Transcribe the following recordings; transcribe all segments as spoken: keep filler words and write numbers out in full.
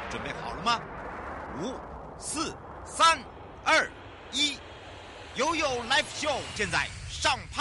准备好了吗？五、四、三、二、一，悠悠 Live Show 现在上拍。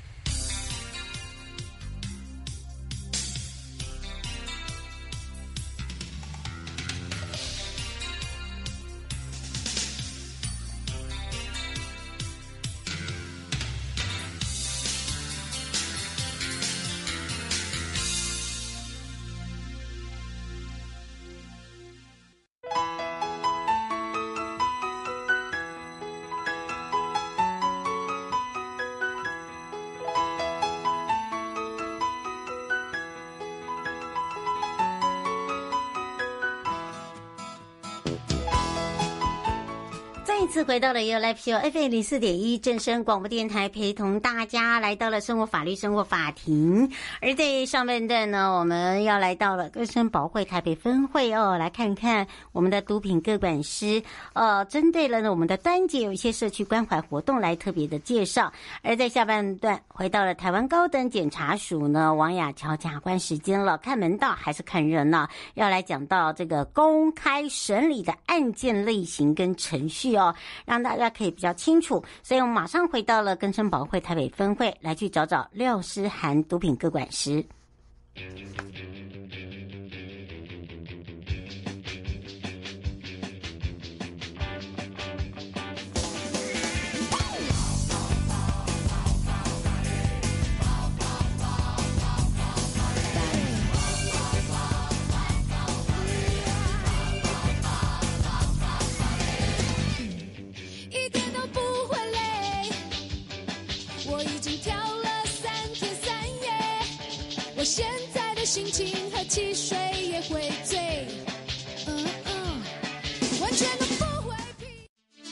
再一次回到了 You Live Show F M 零四点一正声广播电台，陪同大家来到了生活法律生活法庭。而在上半段呢，我们要来到了更生保会台北分会哦，来看看我们的毒品个管师呃，针对了呢我们的端节有一些社区关怀活动来特别的介绍。而在下半段回到了台湾高等检察署呢，王雅乔检察官时间了，看门道还是看热闹，要来讲到这个公开审理的案件类型跟程序哦，让大家可以比较清楚。所以我们马上回到了更生保会台北分会，来去找找廖诗涵毒品个管师。 现在的心情和汽水也会醉，嗯嗯，完全都不会疲。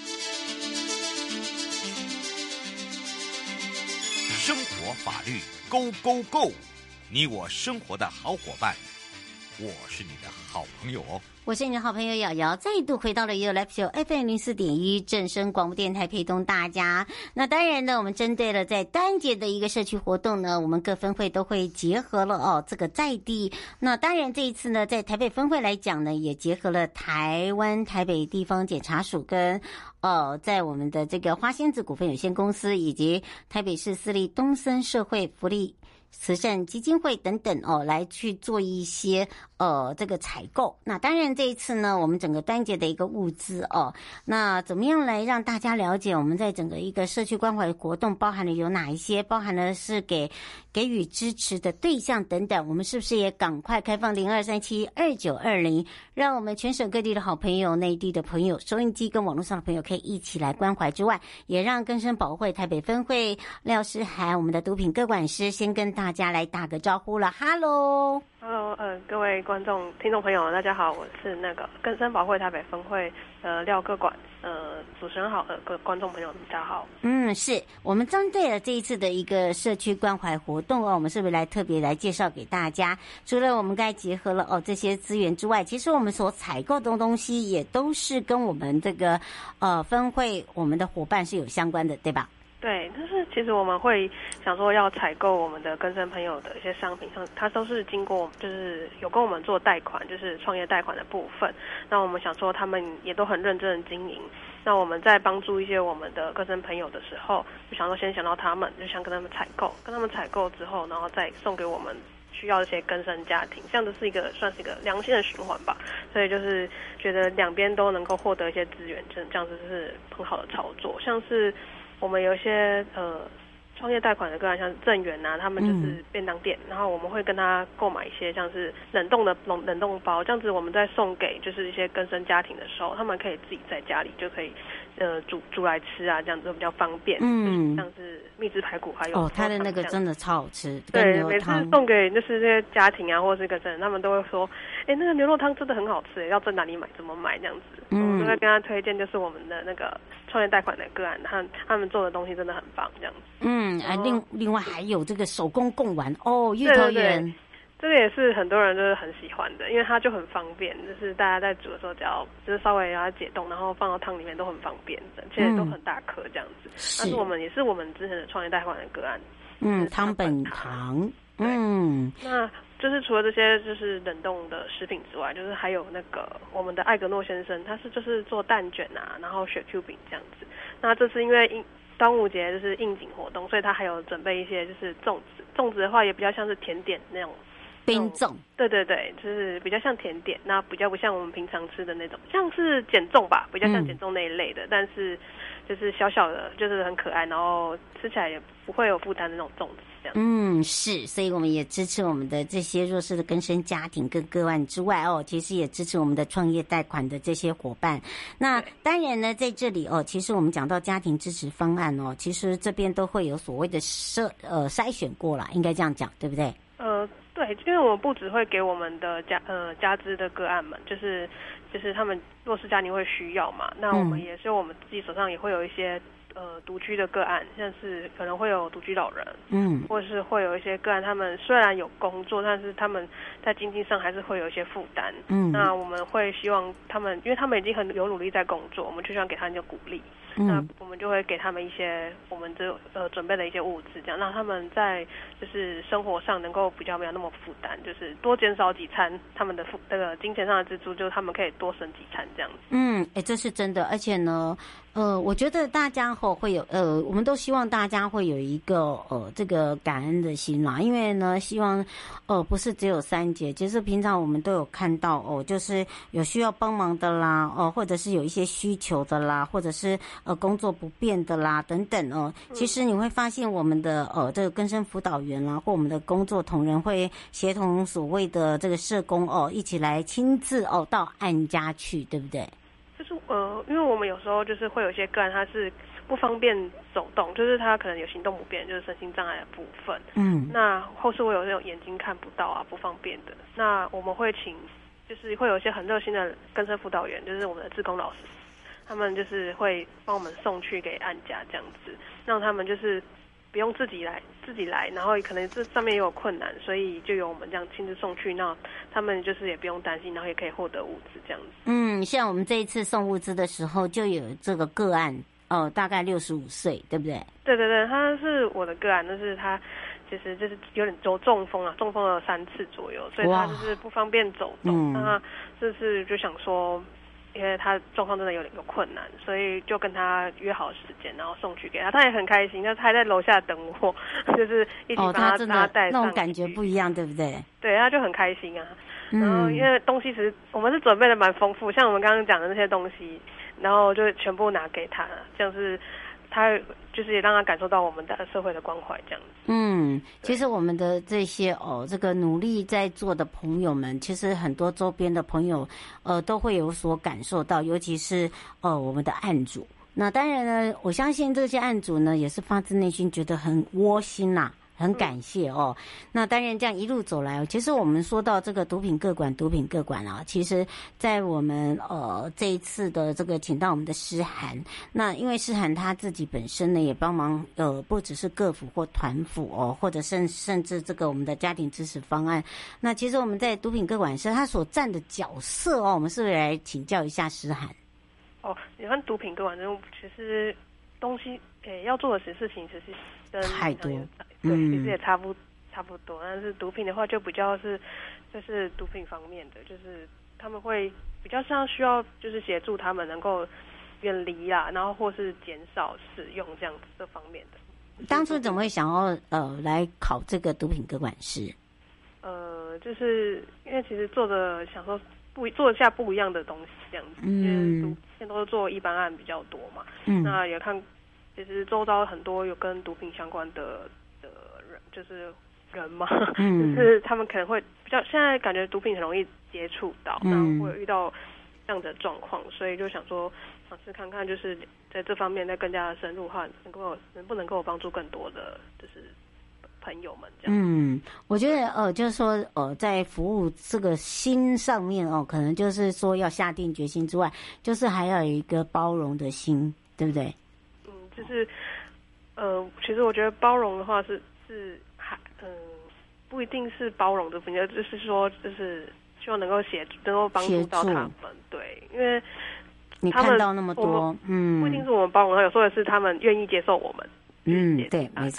生活法律 Go Go Go， 你我生活的好伙伴，我是你的好朋友哦。 我是你的好朋友瑶瑶，再度回到了 You Live Show F M 零四点一正声广播电台，陪同大家。那当然呢，我们针对了在端节的一个社区活动呢，我们各分会都会结合了哦这个在地。那当然这一次呢，在台北分会来讲呢，也结合了台湾台北地方检察署跟呃在我们的这个花仙子股份有限公司以及台北市私立东森社会福利慈善基金会等等哦，来去做一些呃这个采购。那当然这一次呢，我们整个端节的一个物资哦，那怎么样来让大家了解我们在整个一个社区关怀活动包含了有哪一些，包含了是给给予支持的对象等等，我们是不是也赶快开放零二三七二九二零，让我们全省各地的好朋友、内地的朋友、收音机跟网络上的朋友可以一起来关怀之外，也让更生保会台北分会廖诗涵我们的毒品个管师先跟大家来打个招呼了。 Hello Hello， 呃，各位观众、听众朋友，大家好，我是那个更生保会台北分会呃廖个管，呃，主持人好，呃，各位观众朋友大家好。 嗯，是我们针对了这一次的一个社区关怀活动哦，我们是不是来特别来介绍给大家？除了我们该结合了哦这些资源之外，其实我们所采购的东西也都是跟我们这个呃分会我们的伙伴是有相关的，对吧？ 对，就是其实我们会想说要采购我们的更生朋友的一些商品，像它都是经过就是有跟我们做贷款，就是创业贷款的部分。那我们想说他们也都很认真的经营，那我们在帮助一些我们的更生朋友的时候，就想说先想到他们，就想跟他们采购，跟他们采购之后，然后再送给我们需要一些更生家庭，这样子是一个算是一个良性的循环吧。所以就是觉得两边都能够获得一些资源，这样子是很好的操作。像是我们有一些呃创业贷款的个案，像是正源啊，他们就是便当店，嗯、然后我们会跟他购买一些像是冷冻的冷冷冻包，这样子我们在送给就是一些更生家庭的时候，他们可以自己在家里就可以呃煮煮来吃啊，这样子比较方便。嗯，像是蜜汁排骨还有哦，他的那个真的超好吃。 对，每次送给就是这些家庭啊，或者是更生人，他们都会说，哎、欸，那个牛肉汤真的很好吃，要在哪里买，怎么买这样子。嗯，我们就会跟他推荐，就是我们的那个创业贷款的个案，他他们做的东西真的很棒，这样子。 嗯，啊，另另外还有这个手工贡丸哦，芋头圆， 这个也是很多人就是很喜欢的，因为它就很方便，就是大家在煮的时候只要就是稍微让它解冻，然后放到汤里面都很方便的，而且都很大颗这样子。但、嗯、是我们也是我们之前的创业贷款的个案， 嗯，汤本堂。嗯， 那就是除了这些就是冷冻的食品之外，就是还有那个我们的艾格诺先生，他是就是做蛋卷啊，然后雪 Q 饼这样子。那这次因为应端午节就是应景活动，所以他还有准备一些就是粽子，粽子的话也比较像是甜点那种。 冰粽， 对对对，就是比较像甜点，那比较不像我们平常吃的那种，像是减重吧，比较像减重那一类的，嗯、但是就是小小的，就是很可爱，然后吃起来也不会有负担的那种粽子，这样。 嗯，是，所以我们也支持我们的这些弱势的更生家庭跟个案之外哦，其实也支持我们的创业贷款的这些伙伴。那当然呢，在这里哦，其实我们讲到家庭支持方案哦，其实这边都会有所谓的筛呃筛选过啦，应该这样讲，对不对？ 呃。对，因为我们不只会给我们的家呃家资的个案们，就是就是他们弱势家庭会需要嘛，那我们也是我们自己手上也会有一些呃独居的个案，像是可能会有独居老人，嗯，或者是会有一些个案，他们虽然有工作，但是他们在经济上还是会有一些负担，嗯，那我们会希望他们，因为他们已经很有努力在工作，我们就希望给他们一些鼓励。嗯、那我们就会给他们一些我们这呃准备的一些物资，这样让他们在就是生活上能够比较没有那么负担，就是多减少几餐他们的负那个金钱上的支出，就是他们可以多省几餐这样子。 嗯，哎、欸，这是真的，而且呢，呃，我觉得大家吼会有呃，我们都希望大家会有一个呃这个感恩的心啦，因为呢，希望呃不是只有三节，其实平常我们都有看到哦，就是有需要帮忙的啦，哦、呃，或者是有一些需求的啦，或者是。呃，工作不便的啦，等等哦。其实你会发现，我们的呃这个更生辅导员啦，或我们的工作同仁会协同所谓的这个社工哦，一起来亲自哦到案家去，对不对？ 就是呃，因为我们有时候就是会有一些个案，他是不方便走动，就是他可能有行动不便，就是身心障碍的部分。嗯。那或是我有那种眼睛看不到啊，不方便的，那我们会请，就是会有一些很热心的更生辅导员，就是我们的志工老师。他们就是会帮我们送去给案家这样子，让他们就是不用自己来自己来，然后可能这上面也有困难，所以就由我们这样亲自送去，那他们就是也不用担心，然后也可以获得物资这样子。 嗯，像我们这一次送物资的时候，就有这个个案哦，大概六十五岁，对不对？ 对对对，他是我的个案，但是他其实就是有点中中风啊，中风了三次左右，所以他就是不方便走动。那这次就想说。因为他状况真的有点有困难，所以就跟他约好时间，然后送去给他。他也很开心，他还在楼下等我，就是一起把他拉带上去。 那种感觉不一样，对不对？ 对，他就很开心啊。然后因为东西其实我们是准备的蛮丰富，像我们刚刚讲的那些东西，然后就全部拿给他，这样是。他就是也让他感受到我们的社会的关怀，这样子。嗯， 其实我们的这些哦，这个努力在做的朋友们，其实很多周边的朋友，呃，都会有所感受到，尤其是呃我们的案主。那当然呢，我相信这些案主呢，也是发自内心觉得很窝心呐、啊。很感谢哦。那当然，这样一路走来，其实我们说到这个毒品个管，毒品个管啊，其实，在我们呃这一次的这个请到我们的诗涵，那因为诗涵他自己本身呢也帮忙呃，不只是个辅或团辅哦，或者甚甚至这个我们的家庭支持方案。那其实我们在毒品个管上他所占的角色哦，我们是不是来请教一下诗涵？ 哦，你看毒品个管，其实东西诶要做的事情，其实跟太多。 对，其实也差不差不多，但是毒品的话就比较是，就是毒品方面的，就是他们会比较像需要就是协助他们能够远离啦，然后或是减少使用这样子这方面的。 当初怎么会想要呃来考这个毒品个管师？ 呃，就是因为其实做的想说不做一下不一样的东西这样子，嗯，因为毒现在都是做一般案比较多嘛，嗯，那也看其实周遭很多有跟毒品相关的。就是人嘛，嗯、就是他们可能会比较，现在感觉毒品很容易接触到，然后会有遇到这样的状况，所以就想说尝试看看，就是在这方面再更加的深入的话，能够能不能够帮助更多的就是朋友们这样。 嗯，我觉得呃，就是说呃，在服务这个心上面哦，可能就是说要下定决心之外，就是还要有一个包容的心，对不对？ 嗯，就是呃，其实我觉得包容的话是。是还嗯，不一定是包容的部分，就是说，就是希望能够协助，能够帮助到他们。对，因为你看到那么多，嗯， 不一定是我们包容，有时候也是他们愿意接受我们。 嗯，对，没错。 他们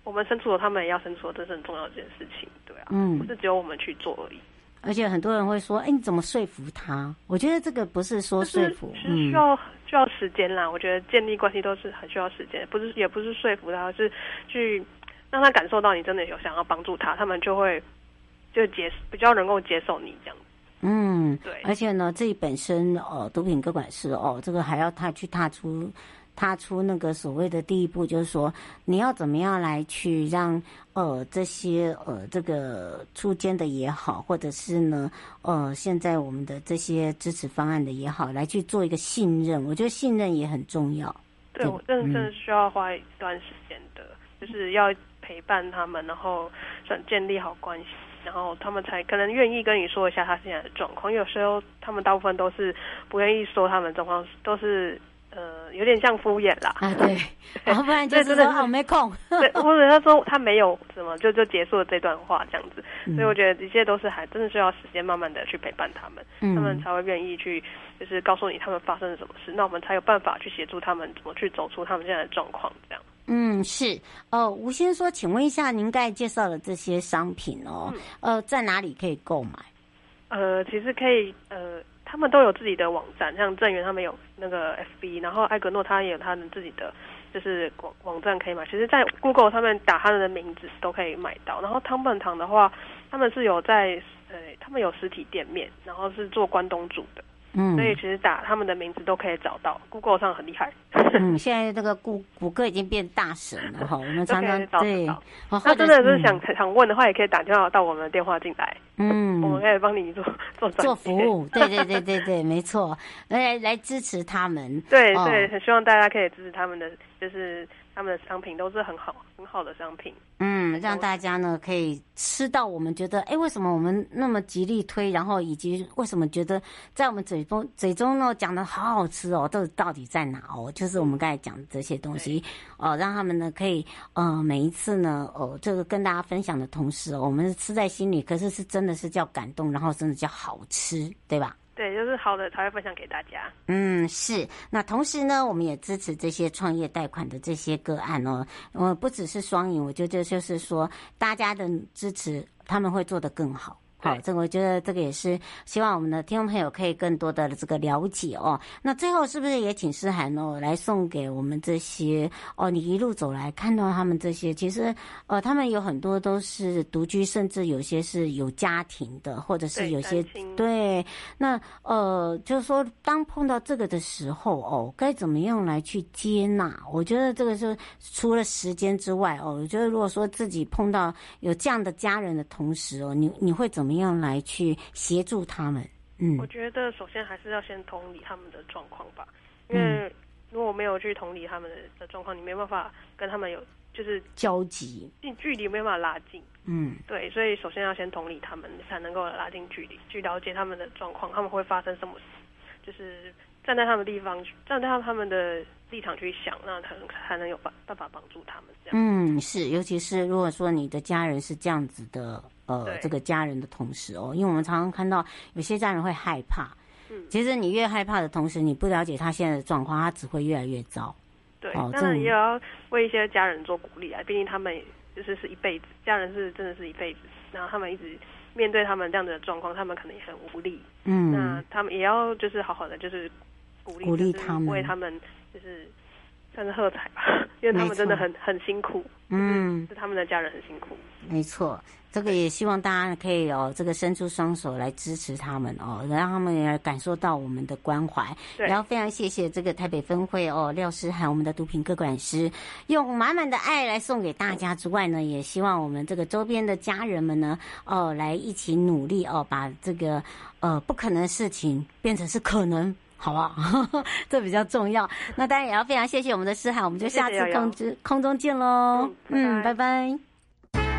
我们伸出手，他们也要伸出手，这是很重要的一件事情，对啊， 嗯， 不是只有我们去做而已。 而且很多人会说，哎，你怎么说服他？我觉得这个不是说说服， 是需要、嗯、需要时间啦。我觉得建立关系都是很需要时间，不是也不是说服他，而是去让他感受到你真的有想要帮助他，他们就会就接比较能够接受你这样。 嗯， 对。 而且呢，自己本身哦，毒品个管师哦，这个还要他去踏出。踏出那个所谓的第一步，就是说你要怎么样来去让呃这些呃这个出监的也好，或者是呢呃现在我们的这些支持方案的也好，来去做一个信任。我觉得信任也很重要。 对，我真的真的需要花一段时间的，嗯、就是要陪伴他们，然后建立好关系，然后他们才可能愿意跟你说一下他现在的状况。有时候他们大部分都是不愿意说他们的状况，都是。呃，有点像敷衍啦。 啊，对，然后不然就是说哦没空， 对，或者他说他没有什么，就就结束了这段话这样子。嗯、所以我觉得一切都是还真的需要时间，慢慢的去陪伴他们，嗯、他们才会愿意去，就是告诉你他们发生了什么事，那我们才有办法去协助他们怎么去走出他们现在的状况这样。 嗯，是哦，吴先说，请问一下，您刚才介绍的这些商品哦，嗯、呃，在哪里可以购买？ 呃，其实可以呃。他们都有自己的网站，像正源他们有那个 F B， 然后艾格诺他也有他们自己的就是网网站可以买。其实，在 Google 上面打他们的名字都可以买到。然后汤本堂的话，他们是有在呃，他们有实体店面，然后是做关东煮的。嗯，所以其实打他们的名字都可以找到 ，Google 上很厉害。 嗯，现在这个谷谷歌已经变大神了哈，我们常常对。 哦，那真的是想、嗯、想问的话，也可以打电话到我们的电话进来。嗯，我们可以帮你做做做服务。对对对对对，没错，来来支持他们。 对对，很希望大家可以支持他们的，就是他们的商品都是很好很好的商品。 嗯，让大家呢可以吃到我们觉得，哎，为什么我们那么极力推，然后以及为什么觉得在我们嘴中嘴中呢讲的好好吃哦，这到底在哪哦？就是我们刚才讲的这些东西哦，让他们呢可以呃每一次呢哦这个跟大家分享的同时、哦，我们是吃在心里，可是是真的是叫感动，然后真的叫好吃，对吧？ 对，就是好的才会分享给大家。 嗯，是。那同时呢，我们也支持这些创业贷款的这些个案哦。呃，不只是双赢，我觉得就是说大家的支持，他们会做得更好。好，这个我觉得这个也是希望我们的听众朋友可以更多的这个了解哦。那最后是不是也请诗涵哦来送给我们这些哦？你一路走来看到他们这些，其实呃，他们有很多都是独居，甚至有些是有家庭的，或者是有些 对, 对。那呃，就是说当碰到这个的时候哦，该怎么样来去接纳？我觉得这个是除了时间之外哦，我觉得如果说自己碰到有这样的家人的同时哦，你你会怎么？怎么样来去协助他们？嗯， 我觉得首先还是要先同理他们的状况吧，因为如果没有去同理他们的状况，你没办法跟他们有就是交集， 距离没办法拉近。 嗯， 对，所以首先要先同理他们，才能够拉近距离，去了解他们的状况，他们会发生什么事，就是站在他们的地方，站在他们的立场去想，那才才能有办办法帮助他们。这样， 嗯，是，尤其是如果说你的家人是这样子的。呃，这个家人的同时哦，因为我们常常看到有些家人会害怕，嗯，其实你越害怕的同时，你不了解他现在的状况，他只会越来越糟。 对，哦、当然也要为一些家人做鼓励啊，毕竟他们就是是一辈子，家人是真的是一辈子，然后他们一直面对他们这样的状况，他们可能也很无力，嗯，那他们也要就是好好的就是鼓励鼓励他们， 为他们就是算是喝彩吧，因为他们真的很很辛苦，嗯，是他们的家人很辛苦， 没错。这个也希望大家可以哦，这个伸出双手来支持他们哦，让他们也感受到我们的关怀。然后非常谢谢这个台北分会哦廖诗涵我们的毒品个管师，用满满的爱来送给大家之外呢，也希望我们这个周边的家人们呢哦来一起努力哦，把这个呃不可能的事情变成是可能。好不好？这比较重要。那当然也要非常谢谢我们的诗涵，我们就下次空之谢谢空中见喽。嗯，拜拜。 嗯，拜拜。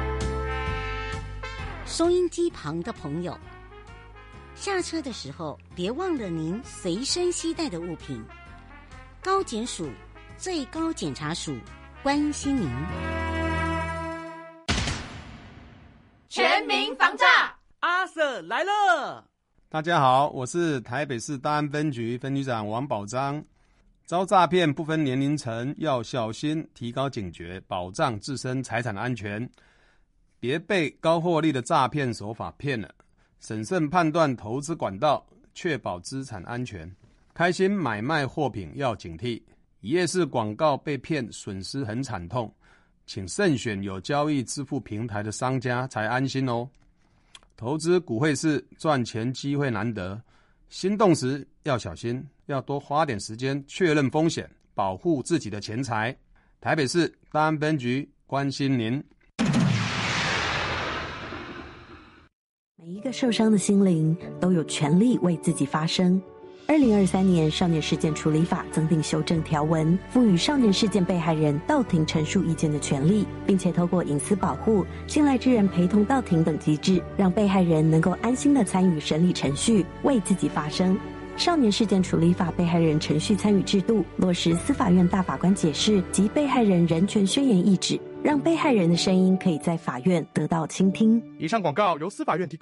收音机旁的朋友，下车的时候别忘了您随身携带的物品。高检署最高检察署关心您。 全民防诈， 阿 Sir 来了。 大家好，我是台北市大安分局分局长王宝章。 遭诈骗不分年龄层，要小心提高警觉，保障自身财产安全，别被高获利的诈骗手法骗了。审慎判断投资管道，确保资产安全。开心买卖货品要警惕，一页式广告被骗损失很惨痛，请慎选有交易支付平台的商家才安心哦。投资股汇市赚钱机会难得，心动时要小心，要多花点时间确认风险，保护自己的钱财。台北市大安分局关心您。 每一个受伤的心灵都有权利为自己发声。二零二三年少年事件处理法增订修正条文，赋予少年事件被害人到庭陈述意见的权利，并且透过隐私保护、信赖之人陪同到庭等机制，让被害人能够安心地参与审理程序，为自己发声。少年事件处理法被害人程序参与制度落实司法院大法官解释及被害人人权宣言意旨，让被害人的声音可以在法院得到倾听。 以上广告由司法院提供。